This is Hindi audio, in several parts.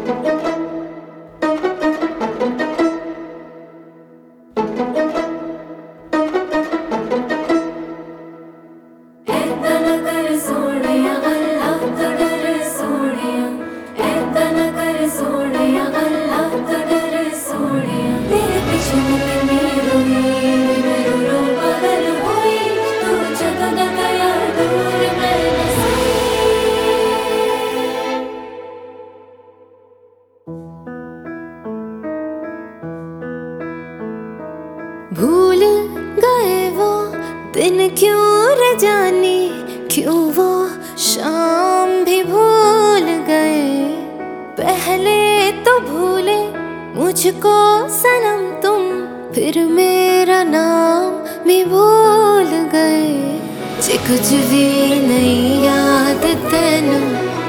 भूल गए वो दिन क्यों रे जाने, क्यों वो शाम भी भूल गए। पहले तो भूले मुझको सनम तुम, फिर मेरा नाम भी भूल गए। जे कुछ भी नहीं याद तेनू,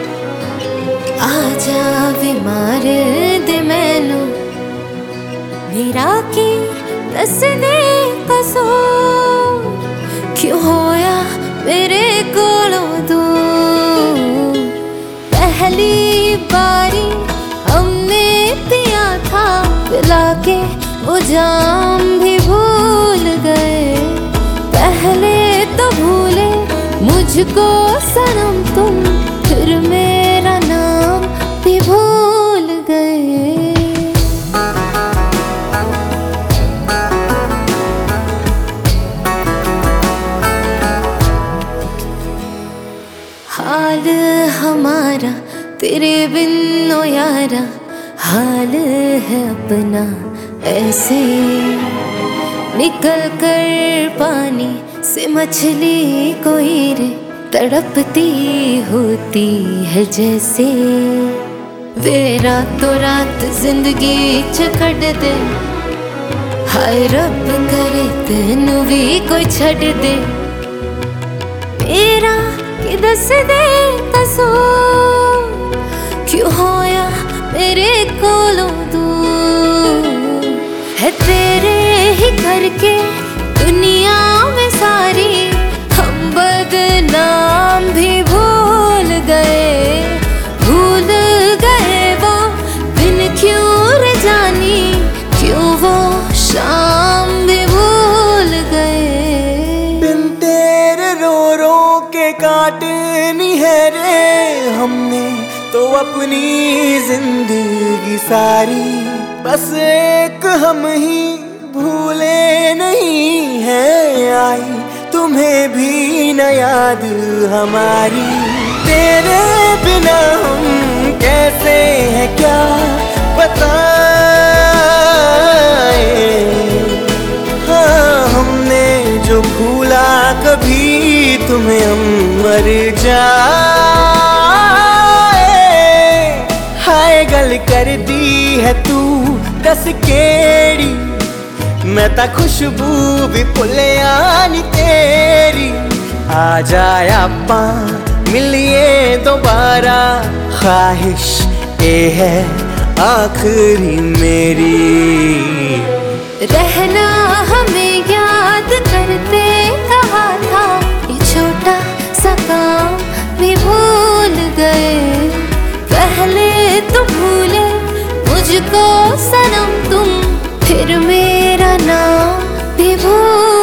आजा भी मार दे मैनू। मेरा की दस दे कसूर, क्यों होया मेरे कोलों दूर। पहली बारी हमने पिया था, पिला के वो जाम भी भूल गए। पहले तो भूले मुझको सनम तुम, फिर मेरा नाम भी भूल गए। हाल हमारा तेरे बिन ओ यारा, हाल है अपना ऐसे। निकल कर पानी से मछली कोई रे, तड़पती होती है जैसे। वे रातों रात जिंदगी च कट दे, हाय रब करे तेनू भी कोई छड़ दे। मेरा कि दस दे कसूर, क्यों होया मेरे कोलों दूर। है तेरे ही करके दुनिया में सारी, हम बदनाम भी भूल गए। भूल गए वो दिन क्यों रे जानी, क्यों वो शाम भी भूल गए। बिन तेरे रो रो के काटनी है रे हमने तो अपनी जिंदगी सारी। बस एक हम ही भूले नहीं है आई, तुम्हें भी न याद हमारी। तेरे बिना हम कैसे हैं क्या बताएं। हाँ हमने जो भूला कभी तुम्हें हम मर जाए। हाय गल कर दी है तू दस केड़ी, मैं ता खुशबू भी भुलिया नी तेरी। आ जाया आपां मिलिए दोबारा, ख्वाहिश ये है आखिरी मेरी। रहना हमें याद करते कहा था, ये छोटा सा काम भी भूल गए। पहले तो भूले मुझको सनम तुम, फिर मेरा नाम भी भूल